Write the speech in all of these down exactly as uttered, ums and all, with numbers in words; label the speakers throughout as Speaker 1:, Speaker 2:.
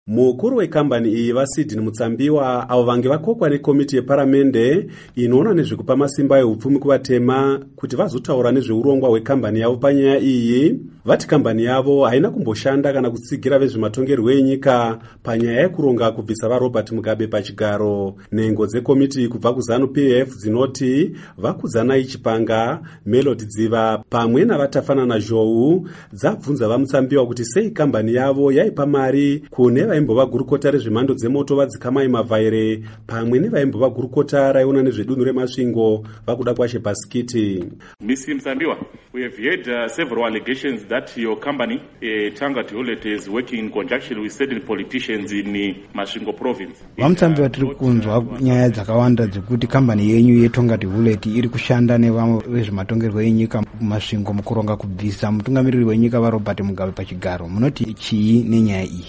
Speaker 1: Mukuru wekambani iyi vaSydney Mutsambiwa avo vange vakokwa nekomiti yeparamende inoona nezvekupa masimba eupfumi kuvatema kuti vazotaura nezveurongwa hwekambani yavo panyaya iyi, vati kambani yavo haina kumboshanda kana kutsigira vezvematongerwo enyika panyaya yekuronga kubvisa vaRobert Mugabe pachigaro. Nhengo dzekomiti kubva kuZANU-P F dzinoti vakudzanai Chipanga, Melody Dziva pamwe navatafanana Zhou dzabvunza vaMutsambiwa kuti sei kambani yavo yaipa mari kune vaimbova gurukota rezvemhando dzemoto vadzikamai Mavhaire pamwe nevaimbova gurukota raiona nezvedunhu remasvingo vakuda kwashe Baskiti.
Speaker 2: Mister Mutsambiwa, we have heard uh, several allegations that your company, uh, Tanga Tiolet, is working in conjunction with certain politicians in uh, Masvingo province.
Speaker 3: Vamutsambiwa tiri kunzwa nyaya dzakawanda dzekuti kambani yenyu yeTonga Tiolet iri kushanda nevamwe vezvematongerwo enyika mumasvingo mukuronga kubvisa mutungamiriri wenyika vaRobert Mugabe pachigaro. Munoti chii nenyaya iyi?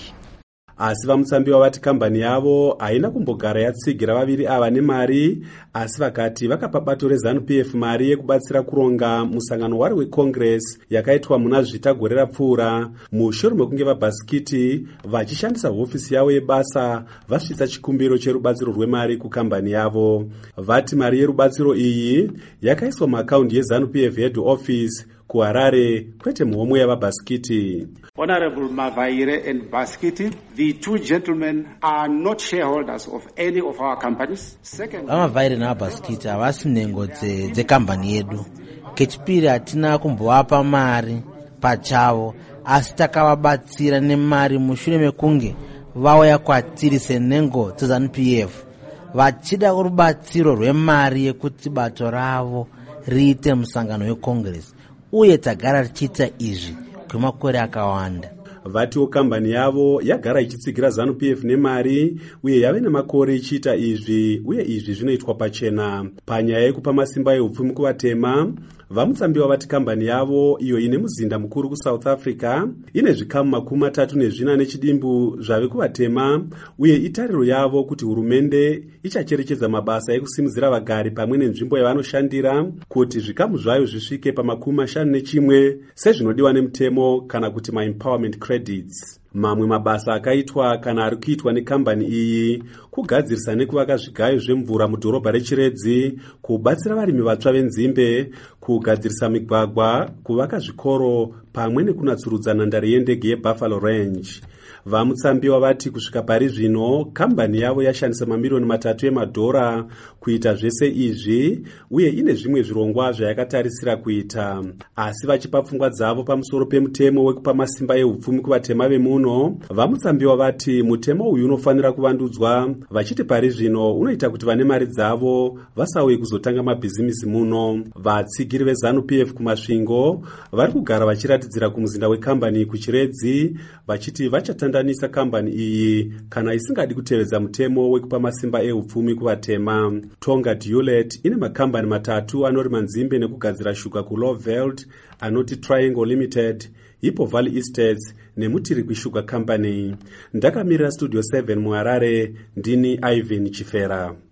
Speaker 1: Asi vaMutsambiwa vati kambani yavo haina kumbogara yatsigira vaviri ava nemari, asi vakati vakapa bato reZANU-P F mari yekubatsira kuronga musangano wari weCongress yakaitwa muna zvita gore rapfuura, mushure mekunge vaBaskiti vachishandisa hofisi yavo yebasa vasvitsa chikumbiro cherubatsiro rwemari kukambani yavo. Vati mari yerubatsiro iyi yakaiswa muakaundi yeZANU-P F head office kuHarare kwete muhomwe yavaBaskiti.
Speaker 4: Honorable Mavhaire and Baskiti, the two gentlemen are not shareholders of any of our companies.
Speaker 5: Second, Mavhaire na Baskiti havasi nhengo dzekambani yedu. Kechipiri hatina kumbovapa mari pachavo, asi takavabatsira nemari mushure mekunge vauya kwatiri senhengo dzeZANU-P F vachida rubatsiro rwemari yekuti bato ravo riite musangano weCongress, uye tagara tichiita izvi kwemakore akawanda.
Speaker 1: Vatiwo kambani yavo yagara ichitsigira ZANU-P F nemari uye yave nemakore ichiita izvi, uye izvi zvinoitwa pachena. Panyaya yekupa masimba eupfumi kuvatema, vaMutsambiwa vati kambani yavo iyo ine muzinda mukuru kuSouth Africa ine zvikamu makumi matatu nezvina nechidimbu zvave kuvatema, uye itariro yavo kuti hurumende ichacherechedza mabasa ekusimudzira vagari pamwe nenzvimbo yavanoshandira kuti zvikamu zvayo zvisvike pamakumi mashanu nechimwe sezvinodiwa nemutemo kana kuti maempowerment credits. Mamwe mabasa akaitwa kana ari kuitwa nekambani iyi kugadzirisa nekuvaka zvigayo zvemvura mudhorobha reChiredzi, kubatsira varimi vatsva venzimbe, kugadzirisa migwagwa, kuvaka zvikoro pamwe nekunatsurudza nhandare yendege yeBuffalo Range. VaMutsambiwa vati kusvika pari zvino kambani yavo yashandisa mamiliyoni matatu emadhora kuita zvese izvi, uye ine zvimwe zvirongwa zvayakatarisira kuita. Asi vachipa pfungwa dzavo pamusoro pemutemo wekupa masimba eupfumi kuvatema vemuno, vaMutsambiwa vati mutemo uyu unofanira kuvandudzwa, vachiti pari zvino unoita kuti vane mari dzavo vasauye kuzotanga mabhizimisi muno. Vatsigiri veZANU-P F kumasvingo vari kugara vachiratidzira kumuzinda wekambani kuChiredzi vachiti vachatanda danisa kambani iyi kana isingadi kutevedza mutemo wekupa masimba eupfumi kuvatema. Tonga Tiolet ine makambani matatu anorima nzimbe nekugadzira shuga kuLowveld anoti Triangle Limited, Hippo Valley Estates neMutirikwi Sugar Company. Ndakamirira Studio seven muHarare, ndini Ivan Chifera.